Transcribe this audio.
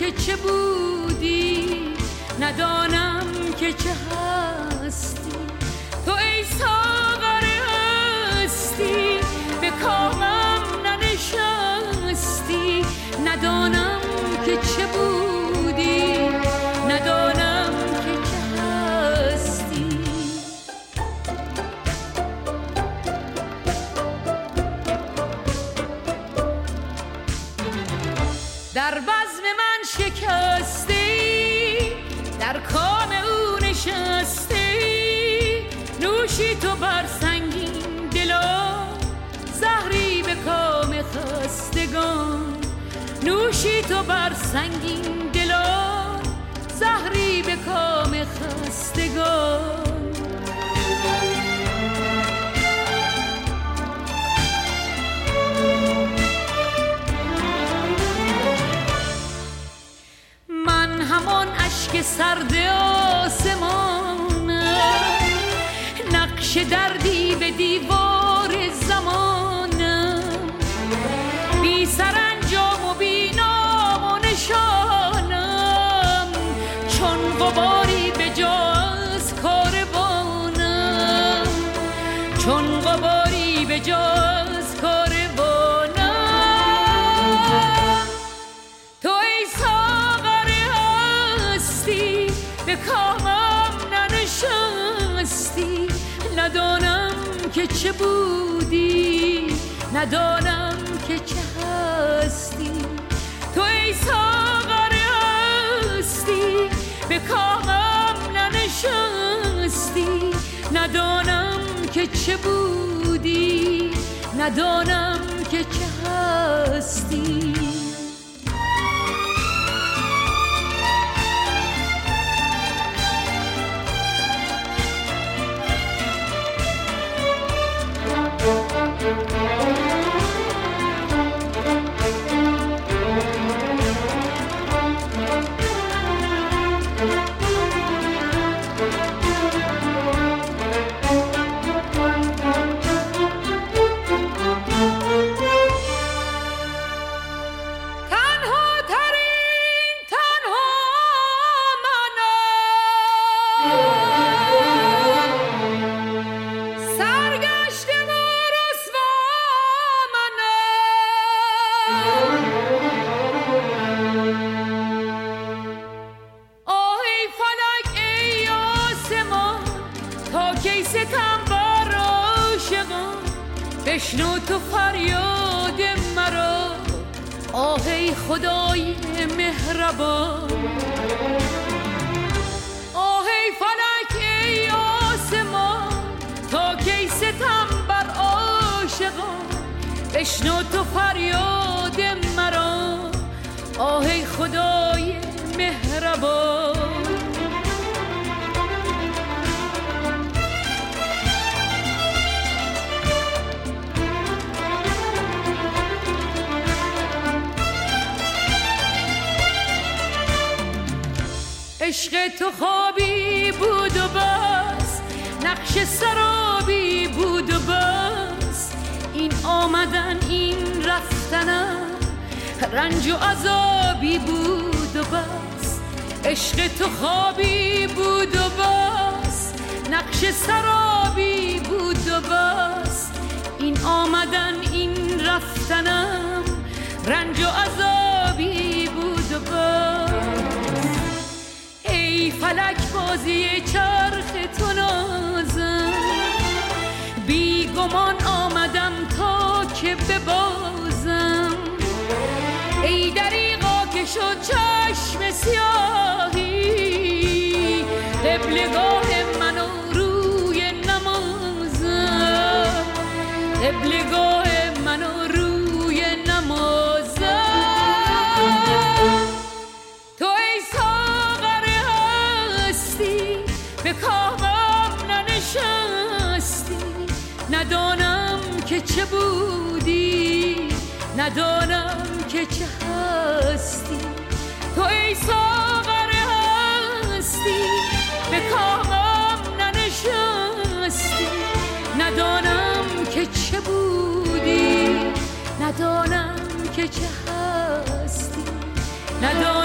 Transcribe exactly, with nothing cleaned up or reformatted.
که چه بودی، ندانم که چه هستی. تو ای ساغر هستی به کامم ننشستی، ندانم که چه بودی، ندانم که چه هستی. در بزم من شکستی، در کام او نشستی، نوشی تو بر سنگین دلا، زهری به کام خستگان. نوشی تو بر سنگین دلا، زهری به کام خستگان. من همان اشک سرد آسمانم، نقش دردی به دیوار زمانم، بی سرانجام و بی نام و نشانم، چون غباری به جا از کاروانم، چون غباری به جا از کاروانم. تو ای ساغر هستی به کامم ننشستی، ندانم که چه بودی، ندانم که چه هستی. تو ای ساغر هستی به کامم ننشستی، ندانم که چه بودی، ندانم که چه هستی. بشنو تو فریاد مرا، آه ای خدای مهربان. آه ای فلک ای آسمان، تا کی ستم بر عاشقان. بشنو تو فریاد مرا، آه ای خدای مهربان. عشق تو خوابی بود و بس، نقش سرابی بود و بس، این آمدن این رفتنم رنج و عذابی بود و بس. عشق تو خوابی بود و بس، نقش سرابی بود و بس، این آمدن این رفتنم رنج و عذابی بود و بس. ای فلک بازی چرخ تو نازم، بی گمان آمدم تا که ببازم. ای دریغا که شد چشم سیاهی، قبلگاه من و روی نمازم، قبلگاه من و روی نمازم. به کامم ننشستی، ندانم که چه بودی، ندانم که چه هستی. تو ای ساغر هستی به کامم ننشستی، ندانم که چه بودی، ندانم که چه هستی، ندانم